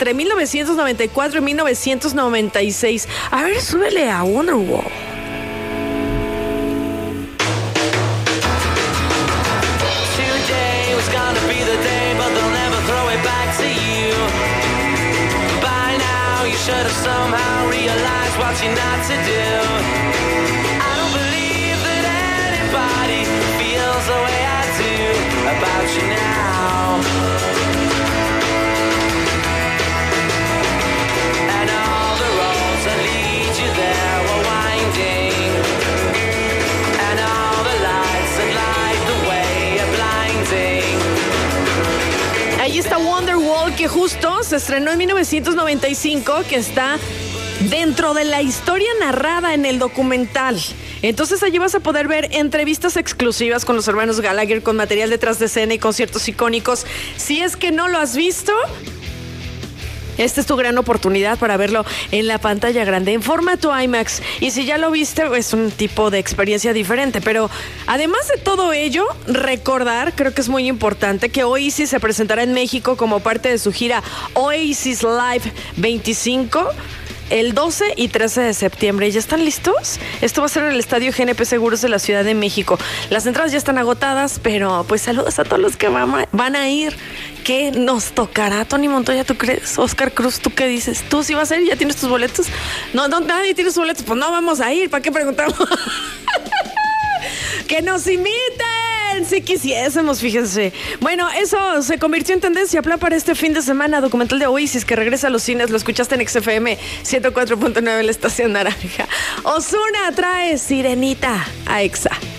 entre 1994 y 1996. A ver, súbele a Wonderwall. Today was gonna be the day, but they'll never throw it back to you. By now, you should have somehow realized what you're not to do. I don't believe that anybody feels the way I do about you now. And all the roads that lead you there were winding. And all the lights that light the way are blinding. Ahí está Wonderwall, que justo se estrenó en 1995, que está dentro de la historia narrada en el documental. Entonces allí vas a poder ver entrevistas exclusivas con los hermanos Gallagher, con material detrás de escena y conciertos icónicos. Si es que no lo has visto, esta es tu gran oportunidad para verlo en la pantalla grande, en formato IMAX. Y si ya lo viste, es un tipo de experiencia diferente. Pero además de todo ello, recordar, creo que es muy importante, que Oasis se presentará en México como parte de su gira Oasis Live 25 el 12 y 13 de septiembre. ¿Ya están listos? Esto va a ser en el Estadio GNP Seguros de la Ciudad de México. Las entradas ya están agotadas, pero pues saludos a todos los que van a ir. ¿Qué nos tocará? Tony Montoya, ¿tú crees? Oscar Cruz, ¿tú qué dices? ¿Tú sí vas a ir? ¿Ya tienes tus boletos? No, nadie tiene sus boletos. Pues no vamos a ir. ¿Para qué preguntamos? ¡Que nos imiten! Si quisiésemos, fíjense. Bueno, eso se convirtió en tendencia. Plan para este fin de semana. Documental de Oasis que regresa a los cines. Lo escuchaste en XFM 104.9, la estación naranja. Ozuna trae Sirenita a Exa.